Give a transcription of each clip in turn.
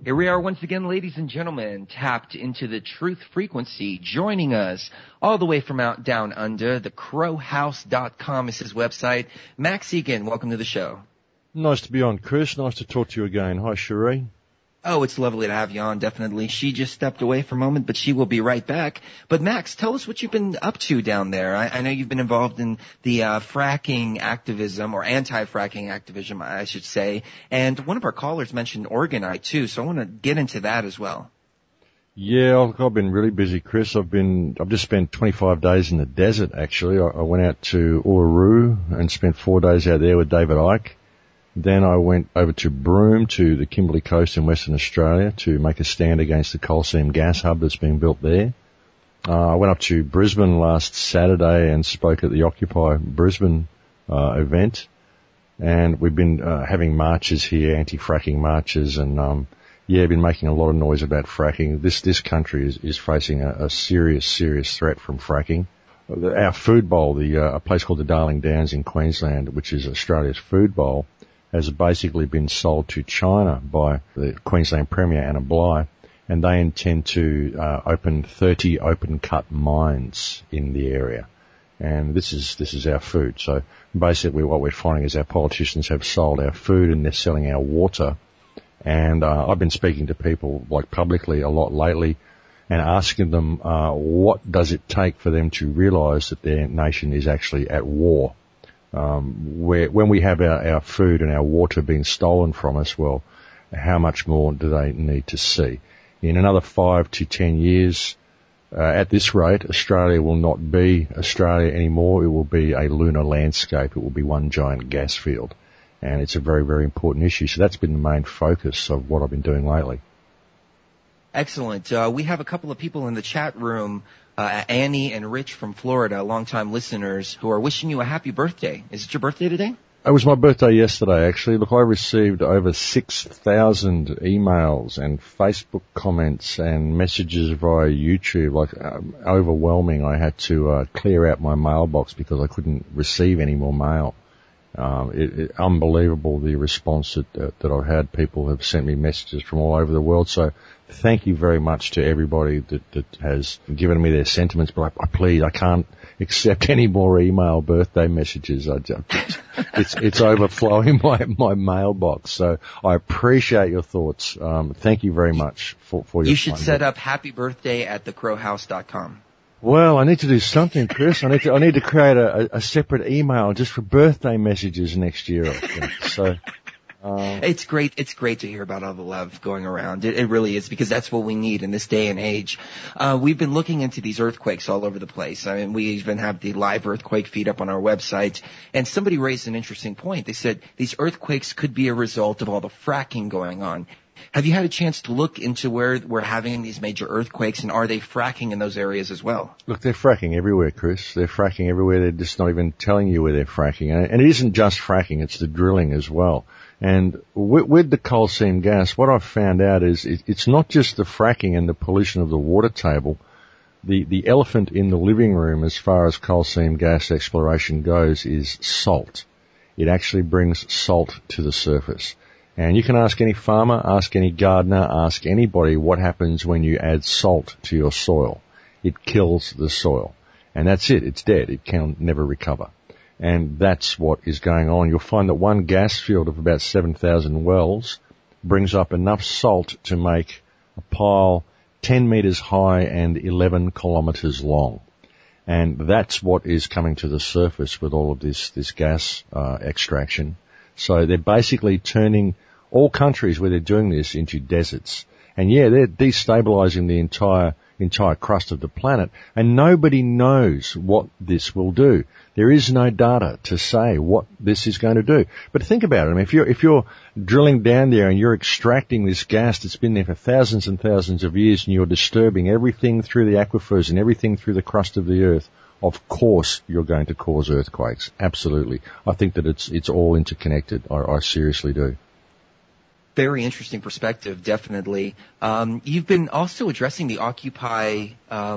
Here we are once again, ladies and gentlemen, tapped into the truth frequency. Joining us all the way from out down under, thecrowhouse.com is his website. Max Egan, welcome to the show. Nice to be on, Chris. Nice to talk to you again. Hi, Cherie. Oh, it's lovely to have you on, definitely. She just stepped away for a moment, but she will be right back. But Max, tell us what you've been up to down there. I know you've been involved in the fracking activism, or anti-fracking activism, I should say. And one of our callers mentioned orgonite, too, so I want to get into that as well. Yeah, I've been really busy, Chris. I've just spent 25 days in the desert, actually. I went out to Uluru and spent 4 days out there with David Icke. Then I went over to Broome, to the Kimberley Coast in Western Australia, to make a stand against the coal seam gas hub that's being built there. I went up to Brisbane last Saturday and spoke at the Occupy Brisbane event. And we've been having marches here, anti-fracking marches, and been making a lot of noise about fracking. This country is facing a serious threat from fracking. Our food bowl, a place called the Darling Downs in Queensland, which is Australia's food bowl, has basically been sold to China by the Queensland Premier, Anna Bligh, and they intend to open 30 open-cut mines in the area. And this is our food. So basically what we're finding is our politicians have sold our food and they're selling our water. And I've been speaking to people publicly a lot lately and asking them what does it take for them to realise that their nation is actually at war. When we have our food and our water being stolen from us, well, how much more do they need to see? In another 5 to 10 years, at this rate, Australia will not be Australia anymore. It will be a lunar landscape. It will be one giant gas field. And it's a very, very important issue. So that's been the main focus of what I've been doing lately. Excellent. We have a couple of people in the chat room, Annie and Rich from Florida, longtime listeners, who are wishing you a happy birthday. Is it your birthday today? It was my birthday yesterday, actually. Look, I received over 6,000 emails and Facebook comments and messages via YouTube, overwhelming. I had to clear out my mailbox because I couldn't receive any more mail. Unbelievable the response that I've had. People have sent me messages from all over the world. So thank you very much to everybody that has given me their sentiments. But I can't accept any more email birthday messages. It's overflowing my mailbox. So I appreciate your thoughts. Thank you very much for your. You should set up happy birthday at thecrowhouse.com. Well, I need to do something, Chris. I need to create a separate email just for birthday messages next year, I think. So, It's great to hear about all the love going around. It really is, because that's what we need in this day and age. We've been looking into these earthquakes all over the place. I mean, we even have the live earthquake feed up on our website. And somebody raised an interesting point. They said these earthquakes could be a result of all the fracking going on. Have you had a chance to look into where we're having these major earthquakes, and are they fracking in those areas as well? Look, they're fracking everywhere, Chris. They're fracking everywhere. They're just not even telling you where they're fracking. And it isn't just fracking, it's the drilling as well. And with the coal seam gas, what I've found out is it's not just the fracking and the pollution of the water table. The elephant in the living room as far as coal seam gas exploration goes is salt. It actually brings salt to the surface. And you can ask any farmer, ask any gardener, ask anybody what happens when you add salt to your soil. It kills the soil. And that's it. It's dead. It can never recover. And that's what is going on. You'll find that one gas field of about 7,000 wells brings up enough salt to make a pile 10 meters high and 11 kilometers long. And that's what is coming to the surface with all of this gas extraction. So they're basically turning all countries where they're doing this into deserts. And yeah, they're destabilizing the entire crust of the planet, and nobody knows what this will do. There is no data to say what this is going to do. But think about it. I mean, if you're drilling down there and you're extracting this gas that's been there for thousands and thousands of years, and you're disturbing everything through the aquifers and everything through the crust of the earth, of course you're going to cause earthquakes. Absolutely. I think that it's all interconnected. I seriously do. Very interesting perspective, definitely. You've been also addressing the Occupy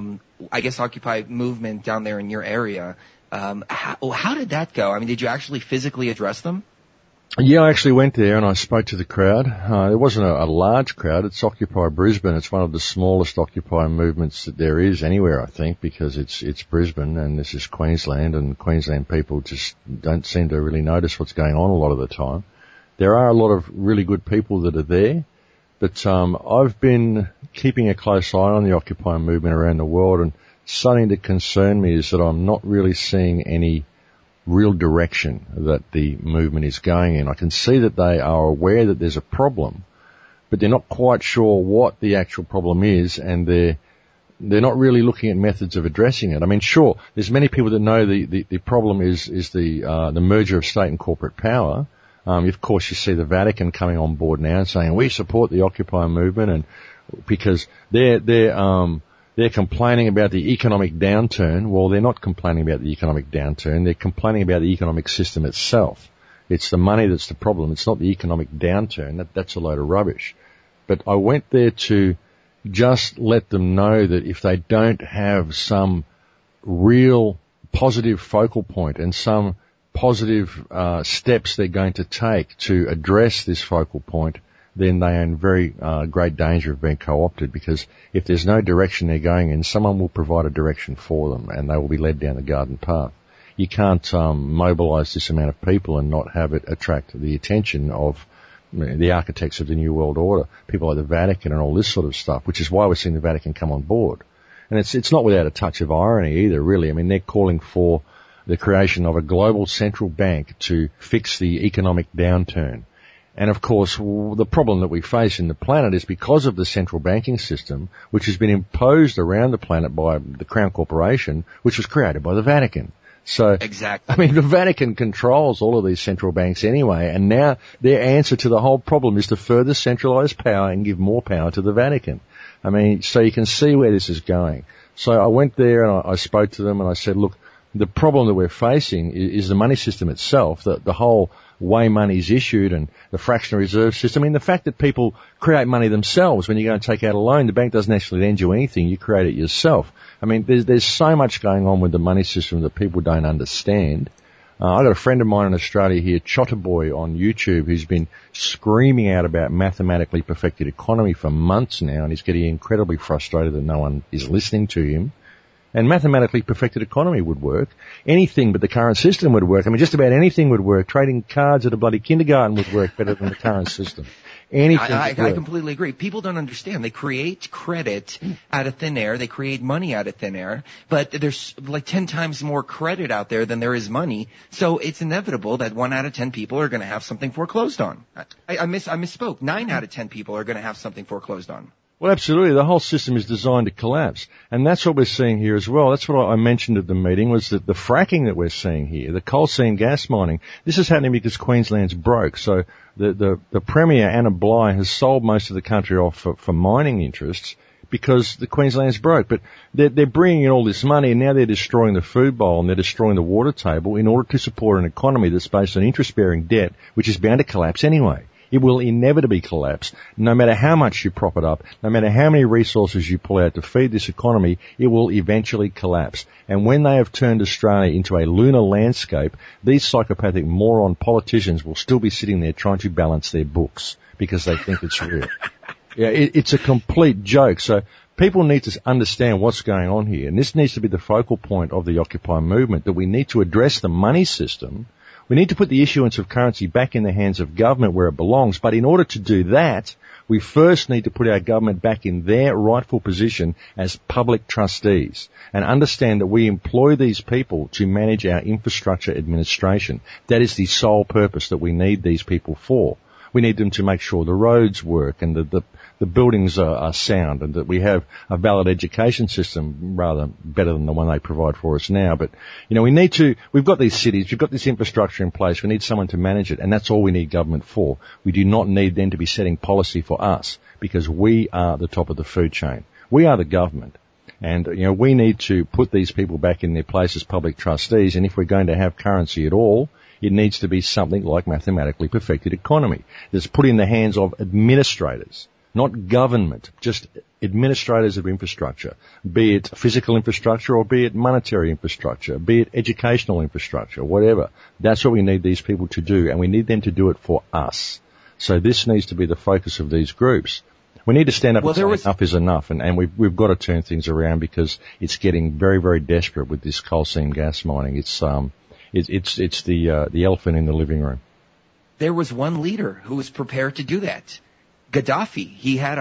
movement down there in your area. How did that go? I mean, did you actually physically address them? Yeah, I actually went there and I spoke to the crowd. It wasn't a large crowd. It's Occupy Brisbane. It's one of the smallest Occupy movements that there is anywhere, I think, because it's Brisbane and this is Queensland, and Queensland people just don't seem to really notice what's going on a lot of the time. There are a lot of really good people that are there, but I've been keeping a close eye on the Occupy movement around the world, and something that concerned me is that I'm not really seeing any real direction that the movement is going in. I can see that they are aware that there's a problem, but they're not quite sure what the actual problem is, and they're not really looking at methods of addressing it. I mean, sure, there's many people that know the problem is the merger of state and corporate power. Of course, you see the Vatican coming on board now and saying we support the Occupy movement, and because they're complaining about the economic downturn. Well, they're not complaining about the economic downturn. They're complaining about the economic system itself. It's the money that's the problem. It's not the economic downturn. That's a load of rubbish. But I went there to just let them know that if they don't have some real positive focal point and some positive steps they're going to take to address this focal point, then they are in very great danger of being co-opted, because if there's no direction they're going in, someone will provide a direction for them and they will be led down the garden path. You can't mobilise this amount of people and not have it attract the attention of the architects of the New World Order, people like the Vatican and all this sort of stuff, which is why we're seeing the Vatican come on board. And it's not without a touch of irony either, really. I mean, they're calling for the creation of a global central bank to fix the economic downturn. And of course, the problem that we face in the planet is because of the central banking system, which has been imposed around the planet by the Crown Corporation, which was created by the Vatican. So, exactly. I mean, the Vatican controls all of these central banks anyway, and now their answer to the whole problem is to further centralise power and give more power to the Vatican. I mean, so you can see where this is going. So I went there and I spoke to them and I said, look, the problem that we're facing is the money system itself, the whole way money is issued and the fractional reserve system. I mean, the fact that people create money themselves when you go and take out a loan, the bank doesn't actually lend you anything, you create it yourself. I mean, there's so much going on with the money system that people don't understand. I've got a friend of mine in Australia here, Chotterboy on YouTube, who's been screaming out about mathematically perfected economy for months now, and he's getting incredibly frustrated that no one is listening to him. And mathematically perfected economy would work. Anything but the current system would work. I mean, just about anything would work. Trading cards at a bloody kindergarten would work better than the current system. Anything I completely agree. People don't understand. They create credit out of thin air. They create money out of thin air. But there's like 10 times more credit out there than there is money. So it's inevitable that 1 out of 10 people are going to have something foreclosed on. I misspoke. 9 out of 10 people are going to have something foreclosed on. Well, absolutely. The whole system is designed to collapse. And that's what we're seeing here as well. That's what I mentioned at the meeting, was that the fracking that we're seeing here, the coal seam gas mining, this is happening because Queensland's broke. So the Premier, Anna Bligh, has sold most of the country off for mining interests because the Queensland's broke. But they're bringing in all this money and now they're destroying the food bowl and they're destroying the water table in order to support an economy that's based on interest-bearing debt, which is bound to collapse anyway. It will inevitably collapse. No matter how much you prop it up, no matter how many resources you pull out to feed this economy, it will eventually collapse. And when they have turned Australia into a lunar landscape, these psychopathic moron politicians will still be sitting there trying to balance their books because they think it's real. Yeah, it's a complete joke. So people need to understand what's going on here. And this needs to be the focal point of the Occupy movement, that we need to address the money system. We need to put the issuance of currency back in the hands of government where it belongs. But in order to do that, we first need to put our government back in their rightful position as public trustees and understand that we employ these people to manage our infrastructure administration. That is the sole purpose that we need these people for. We need them to make sure the roads work and the buildings are sound and that we have a valid education system, rather better than the one they provide for us now. But, you know, we've got these cities, we've got this infrastructure in place, we need someone to manage it, and that's all we need government for. We do not need them to be setting policy for us, because we are the top of the food chain. We are the government. And, you know, we need to put these people back in their place as public trustees, and if we're going to have currency at all, it needs to be something like mathematically perfected economy that's put in the hands of administrators. not government, just administrators of infrastructure, be it physical infrastructure or be it monetary infrastructure, be it educational infrastructure, whatever. That's what we need these people to do, and we need them to do it for us. So this needs to be the focus of these groups. We need to stand up and say enough is enough, and we've got to turn things around because it's getting very, very desperate with this coal seam gas mining. It's the elephant in the living room. There was one leader who was prepared to do that. Gaddafi, he had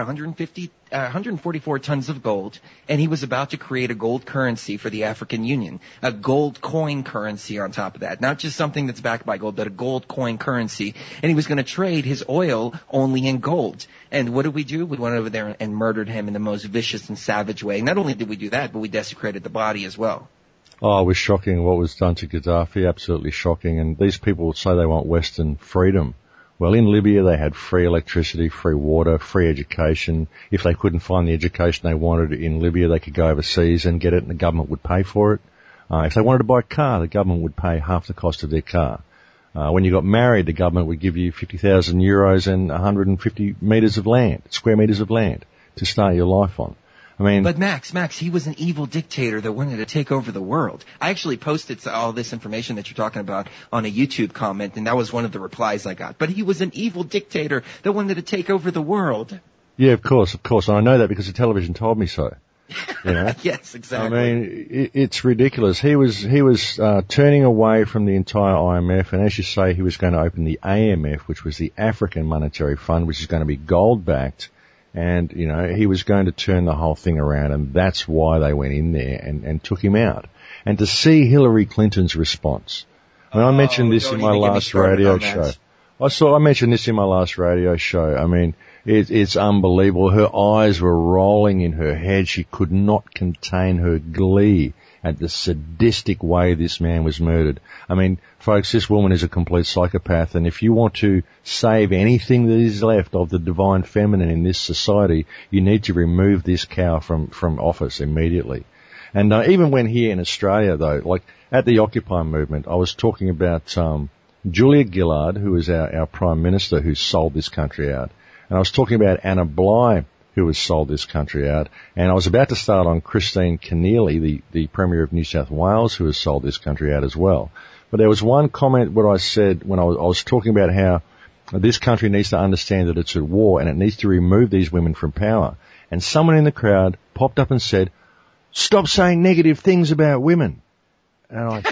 144 tons of gold, and he was about to create a gold currency for the African Union, a gold coin currency on top of that. Not just something that's backed by gold, but a gold coin currency. And he was going to trade his oil only in gold. And what did we do? We went over there and murdered him in the most vicious and savage way. Not only did we do that, but we desecrated the body as well. Oh, it was shocking what was done to Gaddafi, absolutely shocking. And these people say they want Western freedom. Well, in Libya, they had free electricity, free water, free education. If they couldn't find the education they wanted in Libya, they could go overseas and get it, and the government would pay for it. If they wanted to buy a car, the government would pay half the cost of their car. When you got married, the government would give you 50,000 euros and 150 square meters of land to start your life on. But Max, he was an evil dictator that wanted to take over the world. I actually posted all this information that you're talking about on a YouTube comment, and that was one of the replies I got. But he was an evil dictator that wanted to take over the world. Yeah, of course. And I know that because the television told me so. You know? Yes, exactly. It's ridiculous. He was turning away from the entire IMF, and as you say, he was going to open the AMF, which was the African Monetary Fund, which is going to be gold-backed. And, he was going to turn the whole thing around, and that's why they went in there and took him out. And to see Hillary Clinton's response. I mentioned this in my last radio show. I mentioned this in my last radio show. It's unbelievable. Her eyes were rolling in her head. She could not contain her glee at the sadistic way this man was murdered. Folks, this woman is a complete psychopath, and if you want to save anything that is left of the divine feminine in this society, you need to remove this cow from office immediately. And even when here in Australia, though, like at the Occupy movement, I was talking about Julia Gillard, who is our Prime Minister, who sold this country out. And I was talking about Anna Bligh, who has sold this country out. And I was about to start on Christine Keneally, the Premier of New South Wales, who has sold this country out as well. But there was one comment what I said when I was talking about how this country needs to understand that it's at war and it needs to remove these women from power. And someone in the crowd popped up and said, "Stop saying negative things about women." And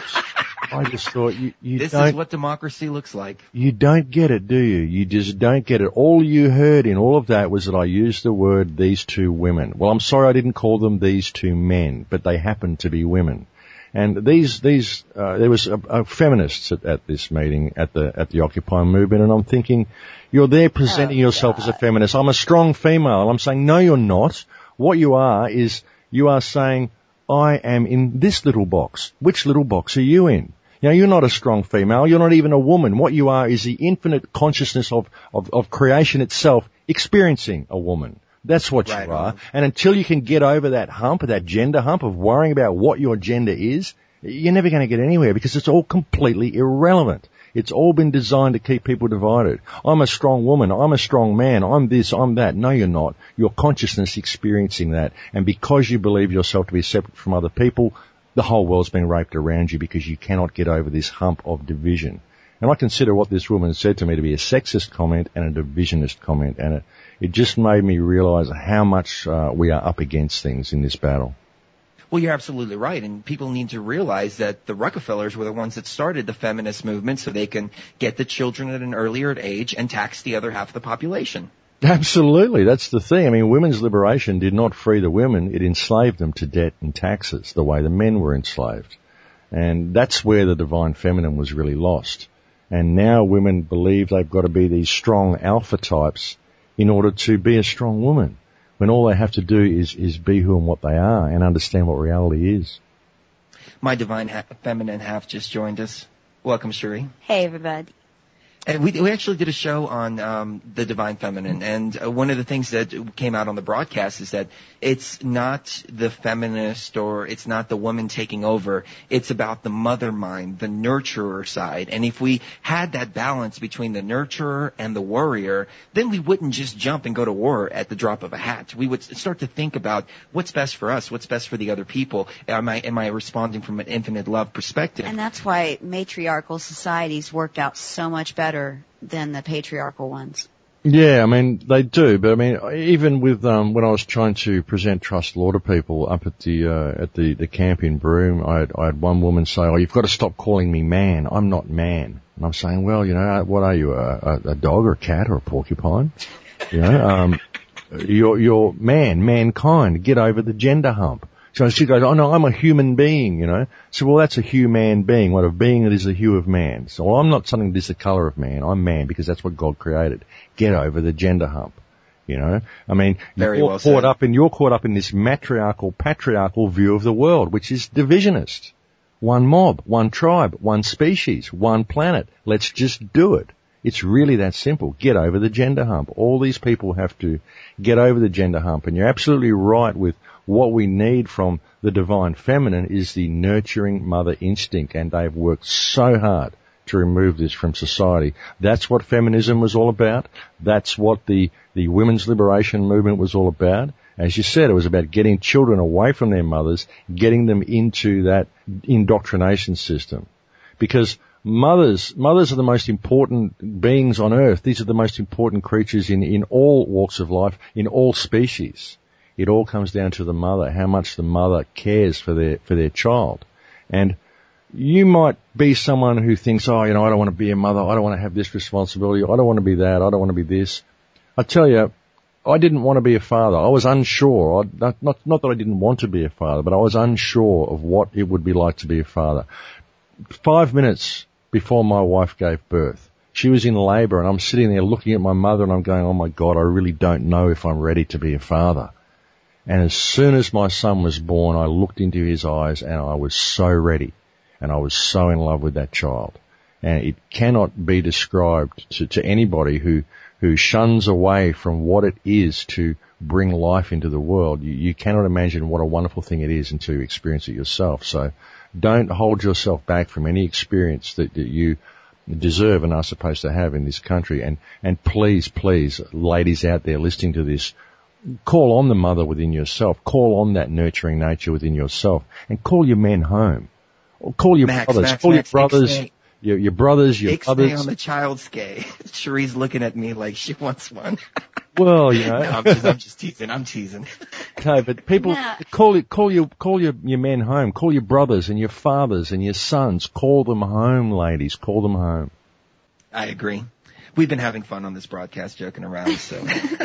I just thought, this is what democracy looks like. You don't get it, do you? You just don't get it. All you heard in all of that was that I used the word "these two women." Well, I'm sorry I didn't call them "these two men," but they happen to be women. And there was a feminists at this meeting at the Occupy movement, and I'm thinking, you're there presenting yourself as a feminist. I'm a strong female. And I'm saying, no, you're not. What you are is, you are saying, I am in this little box. Which little box are you in? You're not a strong female. You're not even a woman. What you are is the infinite consciousness of creation itself experiencing a woman. That's what you are. And until you can get over that hump, that gender hump of worrying about what your gender is, you're never going to get anywhere because it's all completely irrelevant. It's all been designed to keep people divided. I'm a strong woman. I'm a strong man. I'm this, I'm that. No, you're not. Your consciousness experiencing that. And because you believe yourself to be separate from other people, the whole world's been raped around you because you cannot get over this hump of division. And I consider what this woman said to me to be a sexist comment and a divisionist comment. And it just made me realize how much we are up against things in this battle. Well, you're absolutely right, and people need to realize that the Rockefellers were the ones that started the feminist movement so they can get the children at an earlier age and tax the other half of the population. Absolutely, that's the thing. Women's liberation did not free the women, it enslaved them to debt and taxes, the way the men were enslaved. And that's where the divine feminine was really lost. And now women believe they've got to be these strong alpha types in order to be a strong woman, when all they have to do is be who and what they are and understand what reality is. My divine feminine half just joined us. Welcome, Cherie. Hey, everybody. And we actually did a show on the Divine Feminine, and one of the things that came out on the broadcast is that it's not the feminist or it's not the woman taking over. It's about the mother mind, the nurturer side. And if we had that balance between the nurturer and the warrior, then we wouldn't just jump and go to war at the drop of a hat. We would start to think about what's best for us, what's best for the other people. Am I responding from an infinite love perspective? And that's why matriarchal societies worked out so much better than the patriarchal ones. Yeah, I mean, they do, but I mean, even with, when I was trying to present trust law to people up at the camp in Broome, I had one woman say, "Oh, you've got to stop calling me man. I'm not man." And I'm saying, well, you know, what are you, a dog or a cat or a porcupine? You know, you're mankind. Get over the gender hump. So she goes, "Oh no, I'm a human being," you know. So, well, that's a human being. What a being that is the hue of man. So, well, I'm not something that is the colour of man. I'm man because that's what God created. Get over the gender hump. You know, I mean, you're caught up in this matriarchal, patriarchal view of the world, which is divisionist. One mob, one tribe, one species, one planet. Let's just do it. It's really that simple. Get over the gender hump. All these people have to get over the gender hump. And you're absolutely right with what we need from the divine feminine is the nurturing mother instinct. And they've worked so hard to remove this from society. That's what feminism was all about. That's what the women's liberation movement was all about. As you said, it was about getting children away from their mothers, getting them into that indoctrination system. Because mothers are the most important beings on earth. These are the most important creatures in all walks of life, in all species. It all comes down to the mother, how much the mother cares for their child. And you might be someone who thinks, oh, you know, I don't want to be a mother. I don't want to have this responsibility. I don't want to be that. I don't want to be this. I tell you, I didn't want to be a father. I was unsure. Not that I didn't want to be a father, but I was unsure of what it would be like to be a father. 5 minutes before my wife gave birth, she was in labour, and I'm sitting there looking at my mother, and I'm going, oh my God, I really don't know if I'm ready to be a father. And as soon as my son was born, I looked into his eyes, and I was so ready, and I was so in love with that child. And it cannot be described to anybody who shuns away from what it is to bring life into the world. You cannot imagine what a wonderful thing it is until you experience it yourself. So don't hold yourself back from any experience that you deserve and are supposed to have in this country. And please, ladies out there listening to this, call on the mother within yourself. Call on that nurturing nature within yourself. And call your men home. Or call your brothers. Call your brothers. Your brothers, your brothers. on the child's gay. Cherie's looking at me like she wants one. Well, you know. No, I'm just teasing. I'm teasing. Okay, but people, call your men home. Call your brothers and your fathers and your sons. Call them home, ladies. Call them home. I agree. We've been having fun on this broadcast, joking around, so.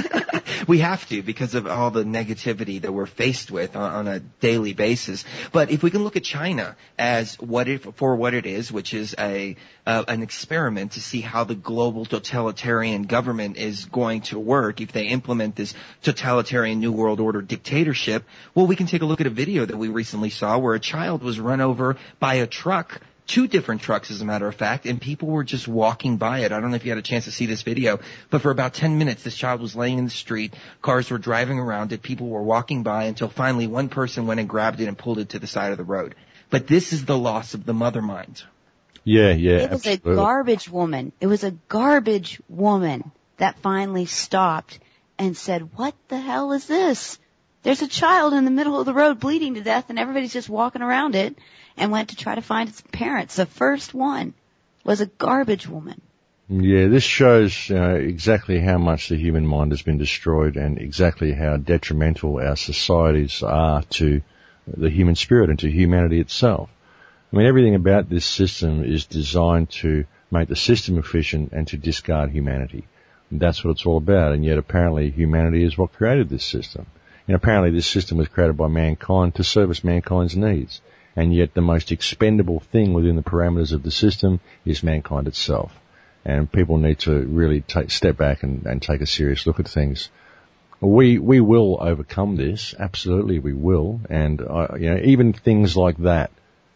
We have to because of all the negativity that we're faced with on a daily basis. But if we can look at China as what it is, which is an experiment to see how the global totalitarian government is going to work if they implement this totalitarian New World Order dictatorship, well, we can take a look at a video that we recently saw where a child was run over by a truck. 2 different trucks, as a matter of fact, and people were just walking by it. I don't know if you had a chance to see this video, but for about 10 minutes, this child was laying in the street. Cars were driving around it. People were walking by until finally one person went and grabbed it and pulled it to the side of the road. But this is the loss of the mother mind. Yeah. It was absolutely. A garbage woman. It was a garbage woman that finally stopped and said, what the hell is this? There's a child in the middle of the road bleeding to death, and everybody's just walking around it. And went to try to find its parents. The first one was a garbage woman. Yeah, this shows exactly how much the human mind has been destroyed and exactly how detrimental our societies are to the human spirit and to humanity itself. I mean, everything about this system is designed to make the system efficient and to discard humanity. And that's what it's all about. And yet apparently humanity is what created this system. And apparently this system was created by mankind to service mankind's needs. And yet the most expendable thing within the parameters of the system is mankind itself. And people need to really step back and take a serious look at things. We will overcome this. Absolutely we will. And, even things like that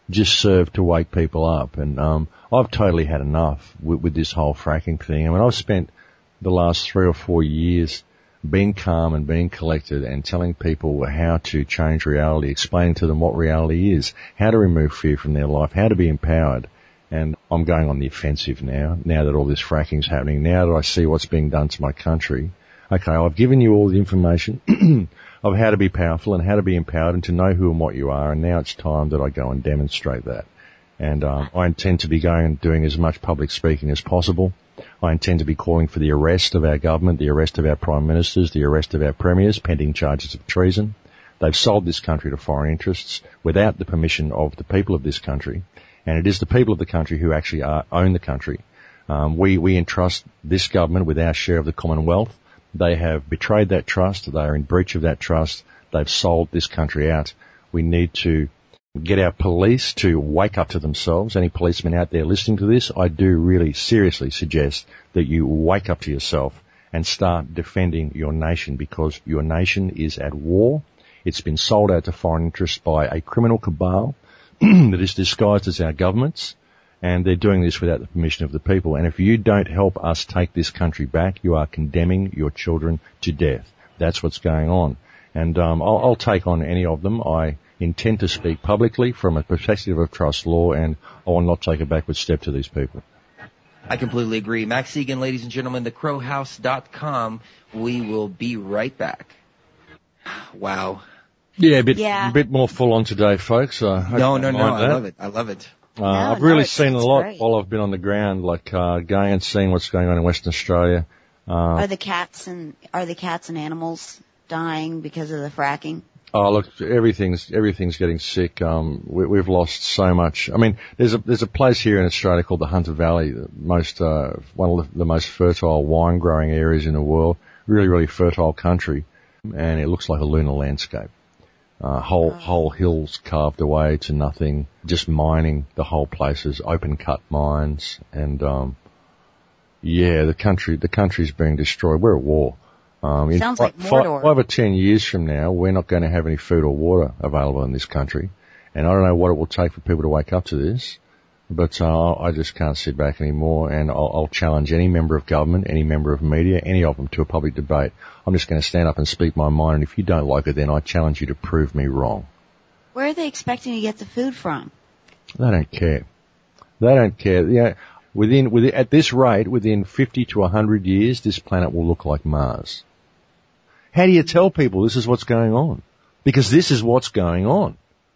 just serve to wake people up. And I've totally had enough with this whole fracking thing. I mean, I've spent the last 3 or 4 years being calm and being collected and telling people how to change reality, explaining to them what reality is, how to remove fear from their life, how to be empowered. And I'm going on the offensive now that all this fracking's happening, now that I see what's being done to my country. Okay, I've given you all the information of how to be powerful and how to be empowered and to know who and what you are, and now it's time that I go and demonstrate that. And I intend to be going and doing as much public speaking as possible. I intend to be calling for the arrest of our government, the arrest of our prime ministers, the arrest of our premiers, pending charges of treason. They've sold this country to foreign interests without the permission of the people of this country, and it is the people of the country who actually own the country. We entrust this government with our share of the Commonwealth. They have betrayed that trust. They are in breach of that trust. They've sold this country out. We need to get our police to wake up to themselves. Any policemen out there listening to this, I do really seriously suggest that you wake up to yourself and start defending your nation, because your nation is at war. It's been sold out to foreign interests by a criminal cabal that is disguised as our governments, and they're doing this without the permission of the people. And if you don't help us take this country back, you are condemning your children to death. That's what's going on. And I'll take on any of them. I intend to speak publicly from a perspective of trust law, and I will not take a backward step to these people. I completely agree. Max Igan, ladies and gentlemen, thecrowhouse.com. We will be right back. Wow. Yeah, a bit more full on today, folks. No, I love it. I've really seen a lot great. while I've been on the ground, like going and seeing what's going on in Western Australia. Are the cats and animals dying because of the fracking? Oh, look, everything's getting sick. We've lost so much. I mean, there's a place here in Australia called the Hunter Valley, one of the most fertile wine growing areas in the world. Really, really fertile country, and it looks like a lunar landscape. Whole hills carved away to nothing, just mining. The whole place is open cut mines, and the country's being destroyed. We're at war. Sounds like Mordor. 5 or 10 years from now, we're not going to have any food or water available in this country. And I don't know what it will take for people to wake up to this, but I just can't sit back anymore, and I'll challenge any member of government, any member of media, any of them to a public debate. I'm just going to stand up and speak my mind, and if you don't like it, then I challenge you to prove me wrong. Where are they expecting to get the food from? They don't care. Yeah, at this rate, within 50 to 100 years, this planet will look like Mars. How do you tell people this is what's going on? Because this is what's going on.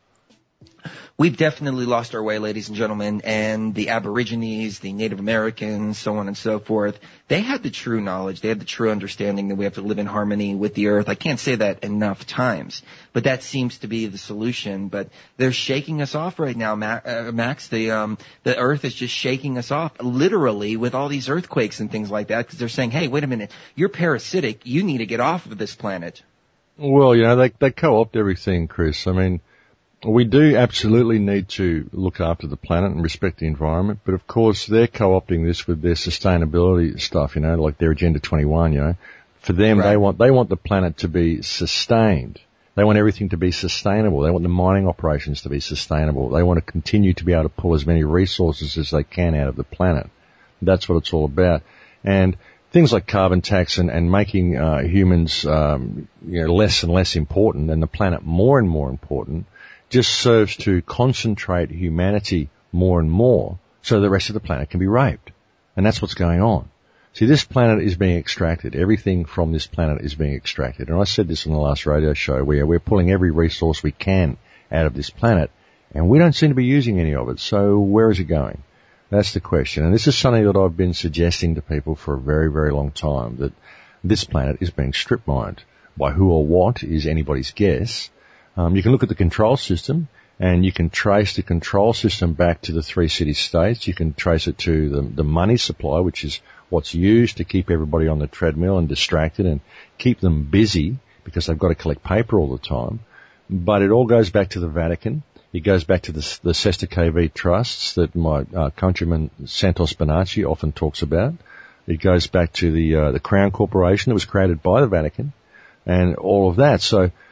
We've definitely lost our way, ladies and gentlemen, and the Aborigines, the Native Americans, so on and so forth, they had the true knowledge, they had the true understanding that we have to live in harmony with the earth. I can't say that enough times, but that seems to be the solution. But they're shaking us off right now, Max. The earth is just shaking us off, literally, with all these earthquakes and things like that, because they're saying, hey, wait a minute, you're parasitic, you need to get off of this planet. Well, they co-opt everything, Chris. I mean, we do absolutely need to look after the planet and respect the environment, but of course they're co-opting this with their sustainability stuff, like their Agenda 21, For them, right. They want the planet to be sustained. They want everything to be sustainable. They want the mining operations to be sustainable. They want to continue to be able to pull as many resources as they can out of the planet. That's what it's all about. And things like carbon tax and making humans less and less important and the planet more and more important just serves to concentrate humanity more and more so the rest of the planet can be raped. And that's what's going on. See, this planet is being extracted. Everything from this planet is being extracted. And I said this in the last radio show, where we're pulling every resource we can out of this planet, and we don't seem to be using any of it. So where is it going? That's the question. And this is something that I've been suggesting to people for a very, very long time, that this planet is being strip mined. By who or what is anybody's guess. You can look at the control system, and you can trace the control system back to the 3 city-states. You can trace it to the money supply, which is what's used to keep everybody on the treadmill and distracted and keep them busy because they've got to collect paper all the time. But it all goes back to the Vatican. It goes back to the Sesta KV trusts that my countryman Santos Bonacci often talks about. It goes back to the Crown Corporation that was created by the Vatican and all of that. So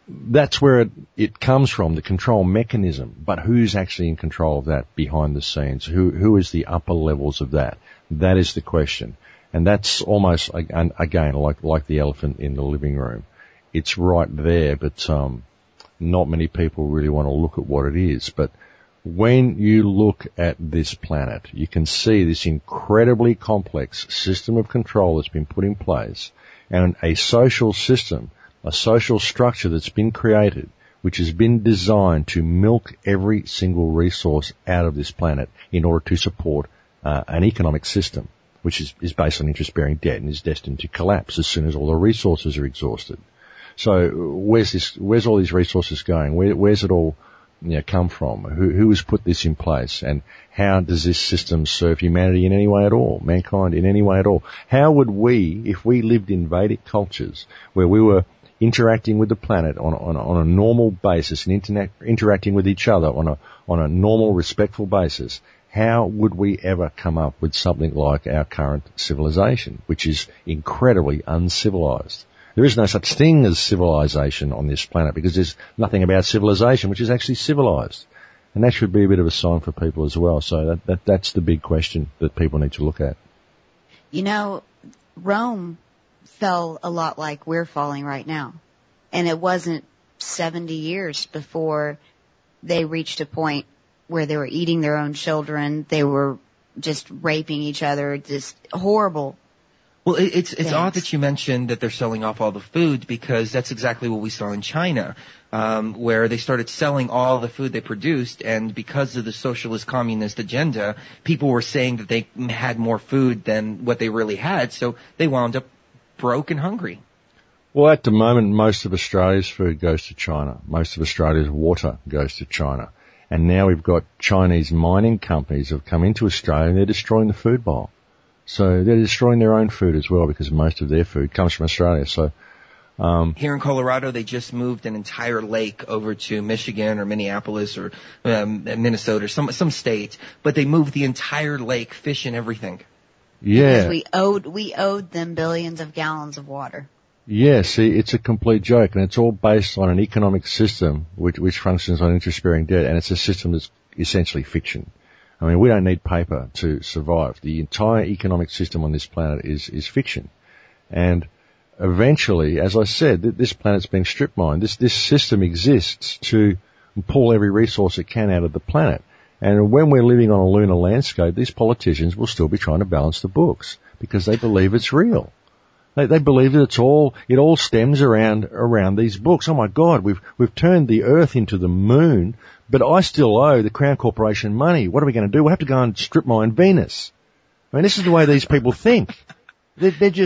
that's where it comes from, the control mechanism. But who's actually in control of that behind the scenes? Who is the upper levels of that? That is the question. And that's almost, again, like the elephant in the living room. It's right there, but not many people really want to look at what it is. But when you look at this planet, you can see this incredibly complex system of control that's been put in place, and a social system, a social structure that's been created, which has been designed to milk every single resource out of this planet in order to support an economic system, which is based on interest-bearing debt and is destined to collapse as soon as all the resources are exhausted. So where's all these resources going? Where's it all come from? Who has put this in place? And how does this system serve humanity in any way at all? Mankind in any way at all? How would we, if we lived in Vedic cultures where we were interacting with the planet on a normal basis and interacting with each other on a normal, respectful basis, how would we ever come up with something like our current civilization, which is incredibly uncivilized? There is no such thing as civilization on this planet because there's nothing about civilization which is actually civilized. And that should be a bit of a sign for people as well. So that's the big question that people need to look at. Rome fell a lot like we're falling right now. And it wasn't 70 years before they reached a point where they were eating their own children. They were just raping each other, just horrible. Well, it's odd that you mentioned that they're selling off all the food because that's exactly what we saw in China, where they started selling all the food they produced, and because of the socialist communist agenda, people were saying that they had more food than what they really had, so they wound up broke and hungry. Well, at the moment, most of Australia's food goes to China. Most of Australia's water goes to China. And now we've got Chinese mining companies have come into Australia and they're destroying the food bowl. So they're destroying their own food as well because most of their food comes from Australia. So here in Colorado, they just moved an entire lake over to Michigan or Minneapolis or Minnesota, some state, but they moved the entire lake, fish and everything. Yeah. Because we owed them billions of gallons of water. Yeah, see, it's a complete joke, and it's all based on an economic system which functions on interest-bearing debt, and it's a system that's essentially fiction. I mean, we don't need paper to survive. The entire economic system on this planet is fiction. And eventually, as I said, this planet's being strip mined. This system exists to pull every resource it can out of the planet. And when we're living on a lunar landscape, these politicians will still be trying to balance the books because they believe it's real. They believe that it all stems around these books. Oh my God, we've turned the Earth into the moon, but I still owe the Crown Corporation money. What are we going to do? We'll have to go and strip mine Venus. I mean, this is the way these people think. They're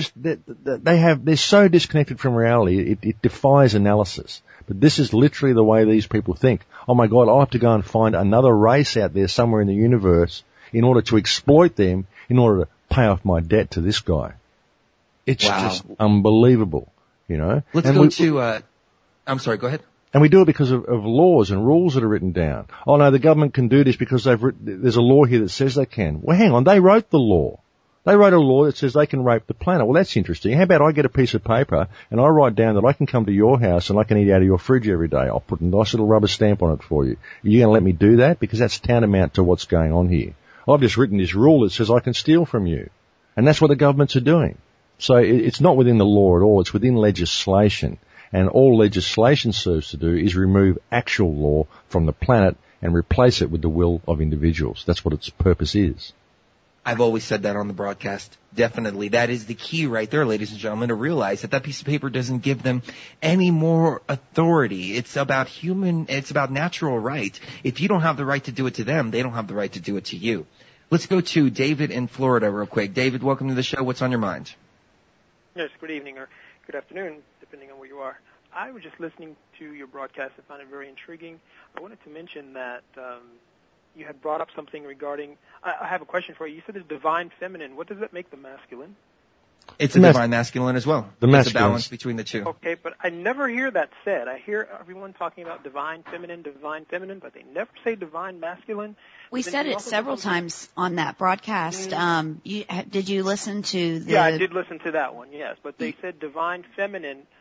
so disconnected from reality, it defies analysis. But this is literally the way these people think. Oh my God, I'll have to go and find another race out there somewhere in the universe in order to exploit them, in order to pay off my debt to this guy. It's just unbelievable, Let's go to, I'm sorry, go ahead. And we do it because of laws and rules that are written down. Oh no, the government can do this because there's a law here that says they can. Well, hang on, they wrote the law. They wrote a law that says they can rape the planet. Well, that's interesting. How about I get a piece of paper and I write down that I can come to your house and I can eat out of your fridge every day. I'll put a nice little rubber stamp on it for you. Are you going to let me do that? Because that's tantamount to what's going on here. I've just written this rule that says I can steal from you. And that's what the governments are doing. So it's not within the law at all. It's within legislation. And all legislation serves to do is remove actual law from the planet and replace it with the will of individuals. That's what its purpose is. I've always said that on the broadcast. Definitely. That is the key right there, ladies and gentlemen, to realize that piece of paper doesn't give them any more authority. It's about natural right. If you don't have the right to do it to them, they don't have the right to do it to you. Let's go to David in Florida real quick. David, welcome to the show. What's on your mind? Yes, good evening or good afternoon, depending on where you are. I was just listening to your broadcast and found it very intriguing. I wanted to mention that you had brought up something regarding, I have a question for you. You said it's divine feminine. What does that make the masculine? It's a divine masculine as well. It's a balance between the two. Okay, but I never hear that said. I hear everyone talking about divine feminine, but they never say divine masculine. We said it several times on that broadcast. Did you listen to the... Yeah, I did listen to that one, yes. But they said divine feminine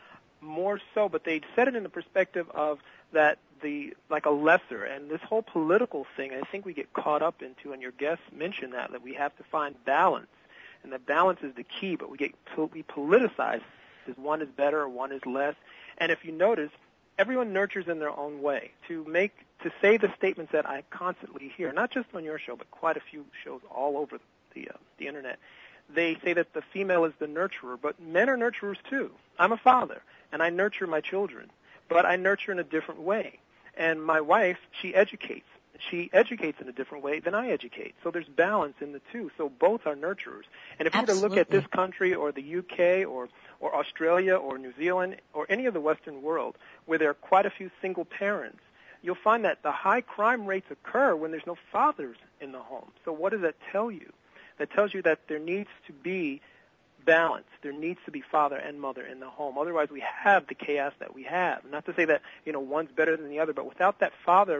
more so, but they set it in the perspective of that like a lesser, and this whole political thing, I think we get caught up into, and your guest mentioned that we have to find balance, and that balance is the key, but we politicize, because one is better or one is less, and if you notice, everyone nurtures in their own way. To say the statements that I constantly hear, not just on your show, but quite a few shows all over the internet, they say that the female is the nurturer, but men are nurturers too. I'm a father, and I nurture my children, but I nurture in a different way. And my wife, she educates. She educates in a different way than I educate. So there's balance in the two. So both are nurturers. And if you were to look at this country or the UK or Australia or New Zealand or any of the Western world where there are quite a few single parents, you'll find that the high crime rates occur when there's no fathers in the home. So what does that tell you? That tells you that there needs to be balance. There needs to be father and mother in the home. Otherwise, we have the chaos that we have. Not to say that one's better than the other, but without that father,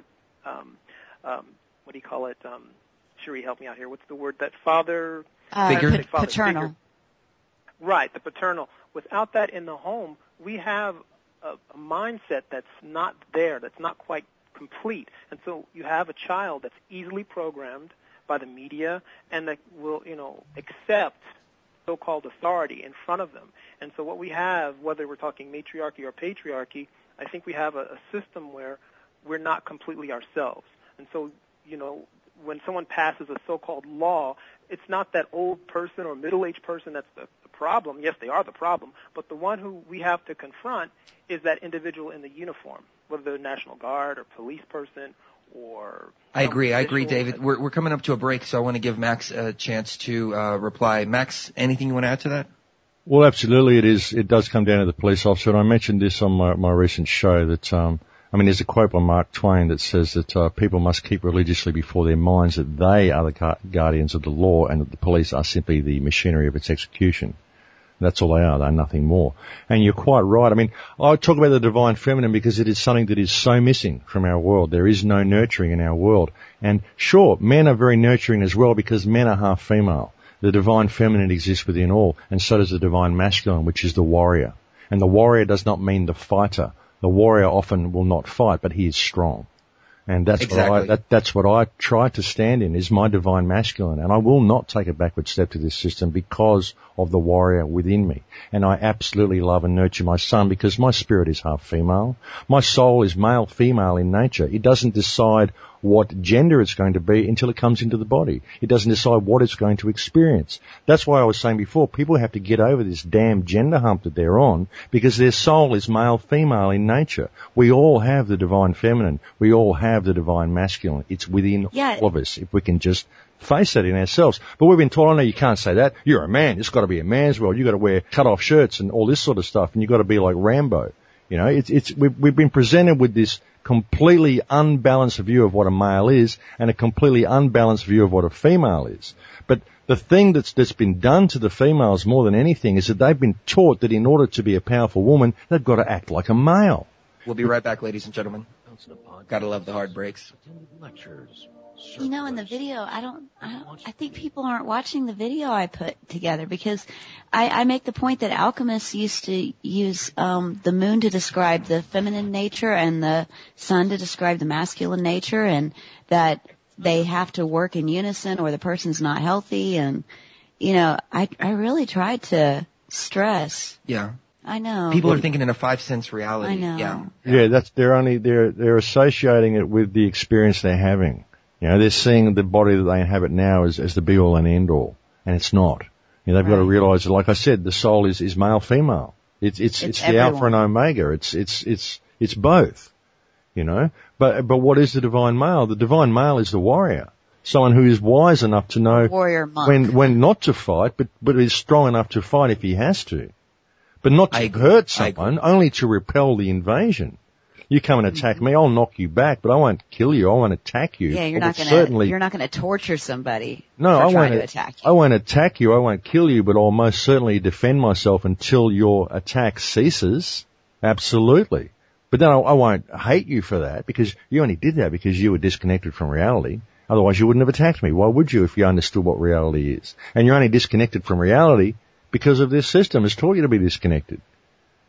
what do you call it? Cherie, help me out here. What's the word? That father figure, paternal. Figure. Right, the paternal. Without that in the home, we have a mindset that's not there, that's not quite complete, and so you have a child that's easily programmed by the media and that will, accept so-called authority in front of them. And so what we have, whether we're talking matriarchy or patriarchy, I think we have a system where we're not completely ourselves. And so, when someone passes a so-called law, it's not that old person or middle-aged person that's the problem. Yes, they are the problem, but the one who we have to confront is that individual in the uniform, whether they're National Guard or police person or... I agree, David. We're coming up to a break, so I want to give Max a chance to reply. Max, anything you want to add to that? Well, absolutely, it does come down to the police officer, and I mentioned this on my recent show that, there's a quote by Mark Twain that says that people must keep religiously before their minds that they are the guardians of the law and that the police are simply the machinery of its execution. That's all they are. They're nothing more. And you're quite right. I talk about the divine feminine because it is something that is so missing from our world. There is no nurturing in our world. And sure, men are very nurturing as well because men are half female. The divine feminine exists within all, and so does the divine masculine, which is the warrior. And the warrior does not mean the fighter. The warrior often will not fight, but he is strong. And that's exactly. That's what I try to stand in, is my divine masculine. And I will not take a backward step to this system because of the warrior within me. And I absolutely love and nurture my son because my spirit is half female. My soul is male, female in nature. It doesn't decide what gender it's going to be until it comes into the body. It doesn't decide what it's going to experience. That's why I was saying before, people have to get over this damn gender hump that they're on because their soul is male, female in nature. We all have the divine feminine. We all have the divine masculine. It's within all of us if we can just face that in ourselves. But we've been told, oh no, you can't say that. You're a man. It's got to be a man's world. You've got to wear cut-off shirts and all this sort of stuff, and you've got to be like Rambo. We've been presented with this completely unbalanced view of what a male is and a completely unbalanced view of what a female is. But the thing that's been done to the females more than anything is that they've been taught that in order to be a powerful woman, they've got to act like a male. We'll be right back, ladies and gentlemen. Gotta love the hard breaks. In the video, I think people aren't watching the video I put together because I make the point that alchemists used to use the moon to describe the feminine nature and the sun to describe the masculine nature, and that they have to work in unison or the person's not healthy. And, I really tried to stress. Yeah. I know. People are thinking in a 5 sense reality. I know. Yeah, they're associating it with the experience they're having. They're seeing the body that they inhabit now as the be all and end all, and it's not. They've got to realize that, like I said, the soul is male, female. It's the alpha and omega. It's both. But what is the divine male? The divine male is the warrior. Someone who is wise enough to know when not to fight, but is strong enough to fight if he has to. But not to hurt someone, only to repel the invasion. You come and attack me, I'll knock you back, but I won't kill you, I won't attack you. Yeah, you're not gonna torture somebody for trying to attack you. I won't attack you, I won't kill you, but I'll most certainly defend myself until your attack ceases. Absolutely. But then I won't hate you for that, because you only did that because you were disconnected from reality. Otherwise you wouldn't have attacked me. Why would you if you understood what reality is? And you're only disconnected from reality because of this system. It's taught you to be disconnected.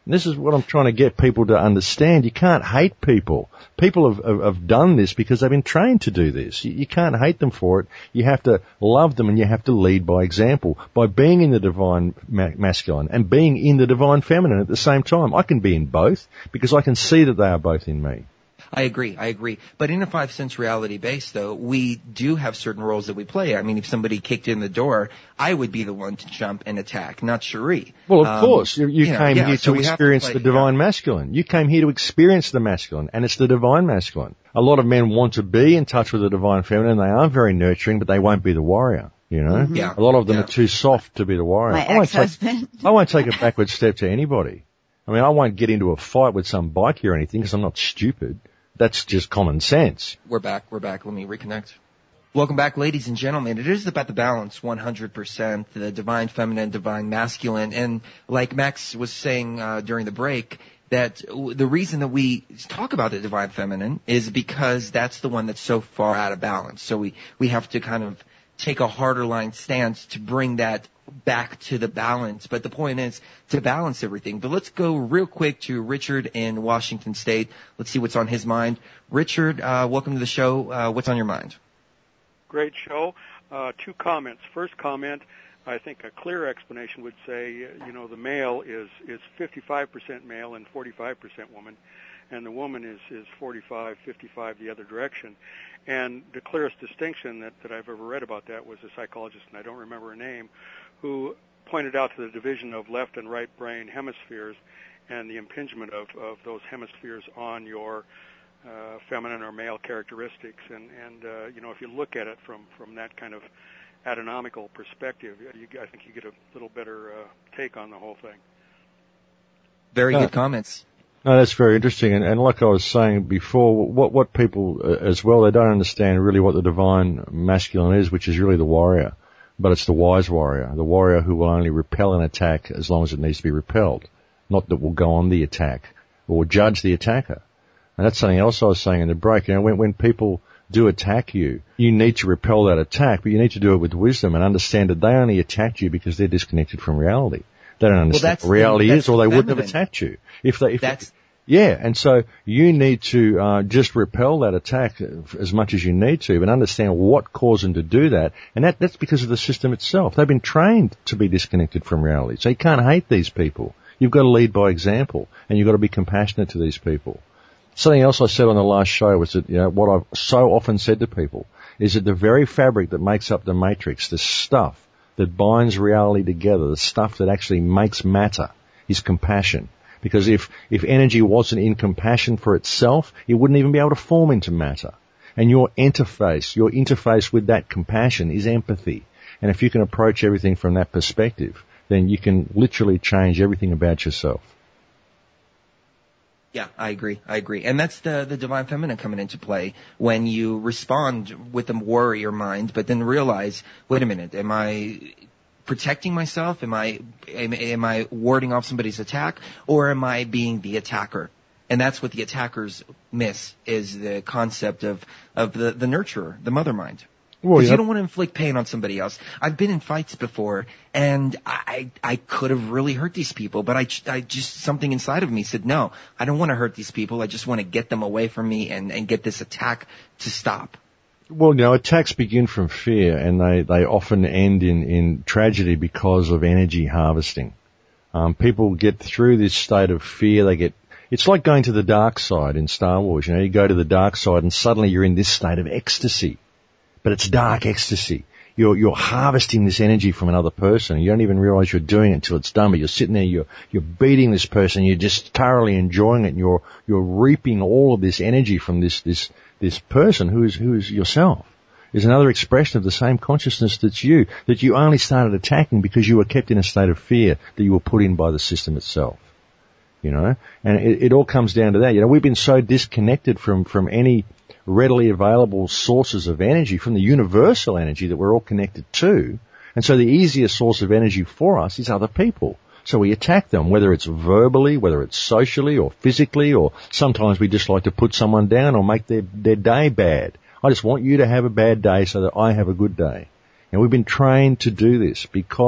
And this is what I'm trying to get people to understand. You can't hate people. People have done this because they've been trained to do this. You can't hate them for it. You have to love them, and you have to lead by example, by being in the divine masculine and being in the divine feminine at the same time. I can be in both because I can see that they are both in me. I agree. But in a 5 sense reality base, though, we do have certain roles that we play. I mean, if somebody kicked in the door, I would be the one to jump and attack, not Cherie. Well, of course. You came here to experience the divine masculine. You came here to experience the masculine, and it's the divine masculine. A lot of men want to be in touch with the divine feminine. They are very nurturing, but they won't be the warrior. You know? Mm-hmm. Yeah. A lot of them are too soft to be the warrior. My ex-husband. I won't take a backward step to anybody. I mean, I won't get into a fight with some bikie or anything because I'm not stupid. That's just common sense. We're back. Let me reconnect. Welcome back, ladies and gentlemen. It is about the balance, 100%, the divine feminine, divine masculine. And like Max was saying during the break, that the reason that we talk about the divine feminine is because that's the one that's so far out of balance. So we have to kind of take a harder line stance to bring that back to the balance. But the point is to balance everything. But let's go real quick to Richard in Washington State. Let's see what's on his mind. Richard, welcome to the show. What's on your mind? Great show. 2 comments. First comment, I think a clear explanation would say, the male is 55% male and 45% woman, and the woman is 45, 55 the other direction. And the clearest distinction that I've ever read about that was a psychologist, and I don't remember her name, who pointed out to the division of left and right brain hemispheres and the impingement of those hemispheres on your feminine or male characteristics. And if you look at it from that kind of anatomical perspective, I think you get a little better take on the whole thing. Very good comments. No, that's very interesting. And like I was saying before, what people as well, they don't understand really what the divine masculine is, which is really the warrior. But it's the wise warrior, the warrior who will only repel an attack as long as it needs to be repelled, not that will go on the attack or judge the attacker. And that's something else I was saying in the break. When people do attack you, you need to repel that attack, but you need to do it with wisdom and understand that they only attacked you because they're disconnected from reality. They don't understand what reality is, or they wouldn't have attacked you. And so you need to just repel that attack as much as you need to, but understand what caused them to do that. And that's because of the system itself. They've been trained to be disconnected from reality. So you can't hate these people. You've got to lead by example, and you've got to be compassionate to these people. Something else I said on the last show was that, what I've so often said to people is that the very fabric that makes up the matrix, the stuff that binds reality together, the stuff that actually makes matter, is compassion. Because if energy wasn't in compassion for itself, it wouldn't even be able to form into matter. And your interface with that compassion is empathy. And if you can approach everything from that perspective, then you can literally change everything about yourself. Yeah, I agree. And that's the divine feminine coming into play when you respond with a warrior mind, but then realize, wait a minute, am I protecting myself? Am I warding off somebody's attack, or am I being the attacker? And that's what the attackers miss, is the concept of the nurturer, the mother mind. Because you don't want to inflict pain on somebody else. I've been in fights before, and I could have really hurt these people, but I just, something inside of me said, no, I don't want to hurt these people. I just want to get them away from me and get this attack to stop. Well, attacks begin from fear, and they often end in tragedy because of energy harvesting. People get through this state of fear. It's like going to the dark side in Star Wars. You go to the dark side, and suddenly you're in this state of ecstasy. But it's dark ecstasy. You're harvesting this energy from another person. You don't even realize you're doing it until it's done. But you're sitting there, you're beating this person. You're just thoroughly enjoying it. And you're reaping all of this energy from this person who is yourself. Is another expression of the same consciousness that you only started attacking because you were kept in a state of fear that you were put in by the system itself. And it all comes down to that. We've been so disconnected from any readily available sources of energy, from the universal energy that we're all connected to. And so the easiest source of energy for us is other people. So we attack them, whether it's verbally, whether it's socially or physically, or sometimes we just like to put someone down or make their day bad. I just want you to have a bad day so that I have a good day. And we've been trained to do this because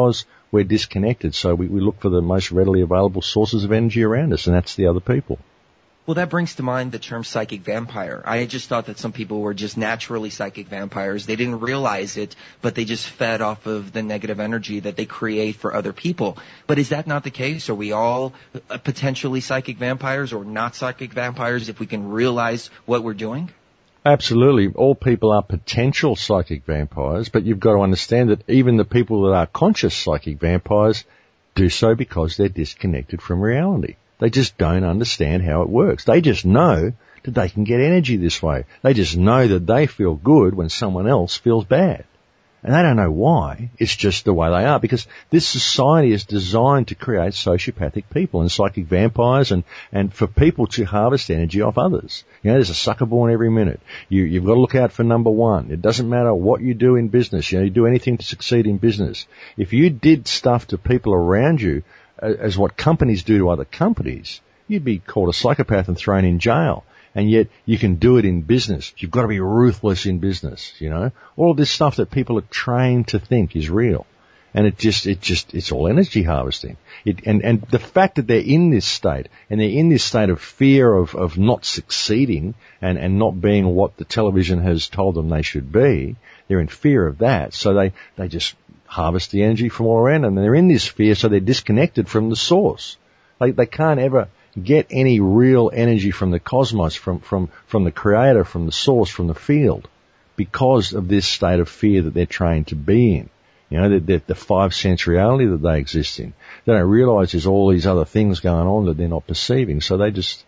we're disconnected. So we look for the most readily available sources of energy around us, and that's the other people. Well, that brings to mind the term psychic vampire. I just thought that some people were just naturally psychic vampires. They didn't realize it, but they just fed off of the negative energy that they create for other people. But is that not the case? Are we all potentially psychic vampires or not psychic vampires if we can realize what we're doing? Absolutely. All people are potential psychic vampires, but you've got to understand that even the people that are conscious psychic vampires do so because they're disconnected from reality. They just don't understand how it works. They just know that they can get energy this way. They just know that they feel good when someone else feels bad. And they don't know why. It's just the way they are, because this society is designed to create sociopathic people and psychic vampires and for people to harvest energy off others. You know, there's a sucker born every minute. You've got to look out for number one. It doesn't matter what you do in business. You do anything to succeed in business. If you did stuff to people around you as what companies do to other companies, you'd be called a psychopath and thrown in jail. And yet you can do it in business. You've got to be ruthless in business, All of this stuff that people are trained to think is real. And it's all energy harvesting. And the fact that they're in this state, and they're in this state of fear of not succeeding and not being what the television has told them they should be, they're in fear of that. So they just harvest the energy from all around them. And they're in this fear, so they're disconnected from the source. They can't ever get any real energy from the cosmos, from the creator, from the source, from the field, because of this state of fear that they're trained to be in. The 5 sense reality that they exist in. They don't realize there's all these other things going on that they're not perceiving. So they just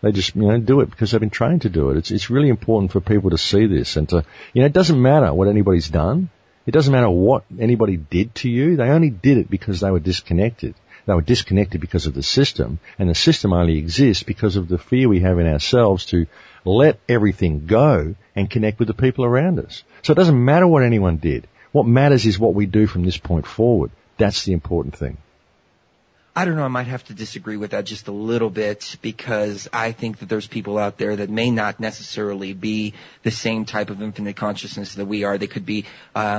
do it because they've been trained to do it. It's really important for people to see this and to, it doesn't matter what anybody's done. It doesn't matter what anybody did to you. They only did it because they were disconnected. They were disconnected because of the system, and the system only exists because of the fear we have in ourselves to let everything go and connect with the people around us. So it doesn't matter what anyone did. What matters is what we do from this point forward. That's the important thing. I don't know, I might have to disagree with that just a little bit, because I think that there's people out there that may not necessarily be the same type of infinite consciousness that we are. They could be,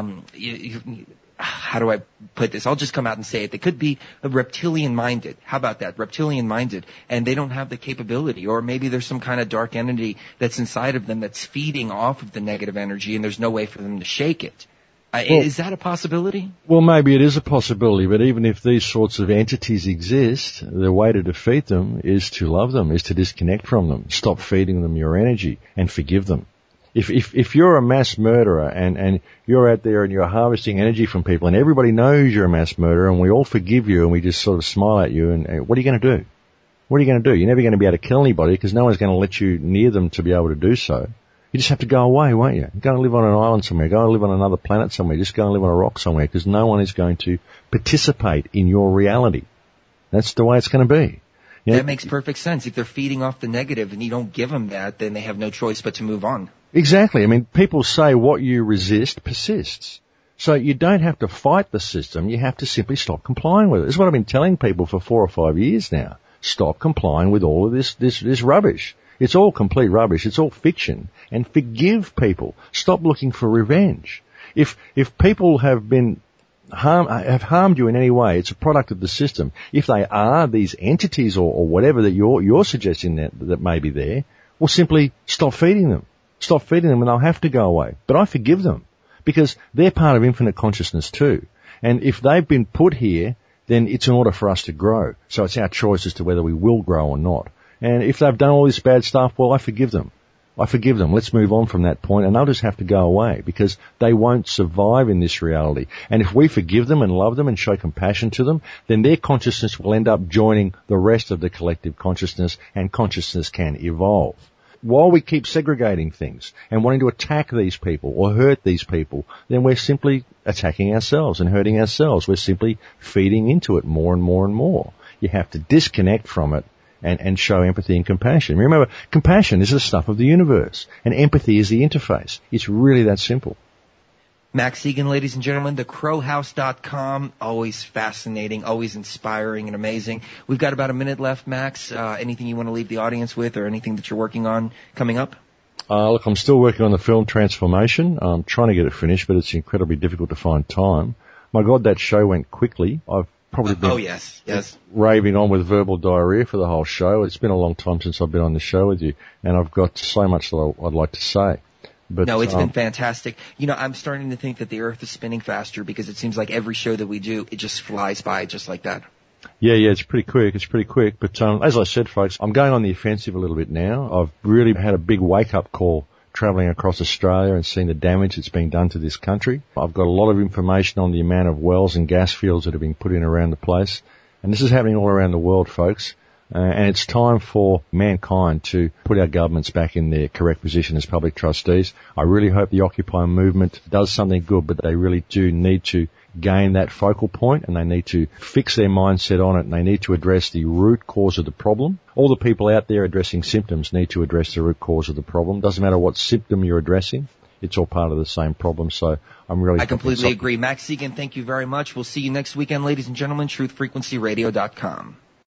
how do I put this? I'll just come out and say it. They could be reptilian-minded. How about that? Reptilian-minded. And they don't have the capability. Or maybe there's some kind of dark entity that's inside of them that's feeding off of the negative energy, and there's no way for them to shake it. Is that a possibility? Well, maybe it is a possibility, but even if these sorts of entities exist, the way to defeat them is to love them, is to disconnect from them, stop feeding them your energy, and forgive them. If you're a mass murderer and you're out there and you're harvesting energy from people and everybody knows you're a mass murderer and we all forgive you and we just sort of smile at you, and what are you going to do? What are you going to do? You're never going to be able to kill anybody because no one's going to let you near them to be able to do so. You just have to go away, won't you? Go and live on an island somewhere. Go and live on another planet somewhere. Just go and live on a rock somewhere, because no one is going to participate in your reality. That's the way it's going to be. That makes perfect sense. If they're feeding off the negative and you don't give them that, then they have no choice but to move on. Exactly. I mean, people say what you resist persists. So you don't have to fight the system. You have to simply stop complying with it. This is what I've been telling people for 4 or 5 years now. Stop complying with all of this rubbish. It's all complete rubbish. It's all fiction. And forgive people. Stop looking for revenge. If people have been harmed you in any way, it's a product of the system. If they are these entities or whatever that you're suggesting that may be there, well, simply stop feeding them. Stop feeding them and they'll have to go away. But I forgive them because they're part of infinite consciousness too. And if they've been put here, then it's in order for us to grow. So it's our choice as to whether we will grow or not. And if they've done all this bad stuff, well, I forgive them. Let's move on from that point, and they'll just have to go away because they won't survive in this reality. And if we forgive them and love them and show compassion to them, then their consciousness will end up joining the rest of the collective consciousness, and consciousness can evolve. While we keep segregating things and wanting to attack these people or hurt these people, then we're simply attacking ourselves and hurting ourselves. We're simply feeding into it more and more and more. You have to disconnect from it and show empathy and compassion. Remember, compassion is the stuff of the universe, and empathy is the interface. It's really that simple. Max Igan, ladies and gentlemen, thecrowhouse.com, always fascinating, always inspiring and amazing. We've got about a minute left, Max. Anything you want to leave the audience with, or anything that you're working on coming up? Look, I'm still working on the film Transformation. I'm trying to get it finished, but it's incredibly difficult to find time. My God, that show went quickly. I've probably been yes. raving on with verbal diarrhea for the whole show. It's been a long time since I've been on the show with you, and I've got so much that I'd like to say. But, no, it's been fantastic. You know, I'm starting to think that the Earth is spinning faster because it seems like every show that we do, it just flies by just like that. Yeah, it's pretty quick. But as I said, folks, I'm going on the offensive a little bit now. I've really had a big wake-up call travelling across Australia and seeing the damage that's being done to this country. I've got a lot of information on the amount of wells and gas fields that have been put in around the place. And this is happening all around the world, folks. And it's time for mankind to put our governments back in their correct position as public trustees. I really hope the Occupy movement does something good, but they really do need to gain that focal point, and they need to fix their mindset on it, and they need to address the root cause of the problem. All the people out there addressing symptoms need to address the root cause of the problem. Doesn't matter what symptom you're addressing. It's all part of the same problem. So I completely agree. Max Siegen, thank you very much. We'll see you next weekend, ladies and gentlemen. TruthFrequencyRadio.com.